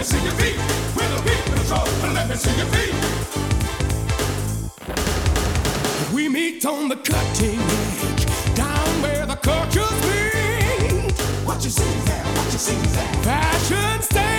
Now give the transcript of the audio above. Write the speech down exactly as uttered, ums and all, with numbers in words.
see your feet. With a beat control, let me see your feet. We meet on the cutting edge, down where the culture's meet. What you see there, what you see there. Fashion style.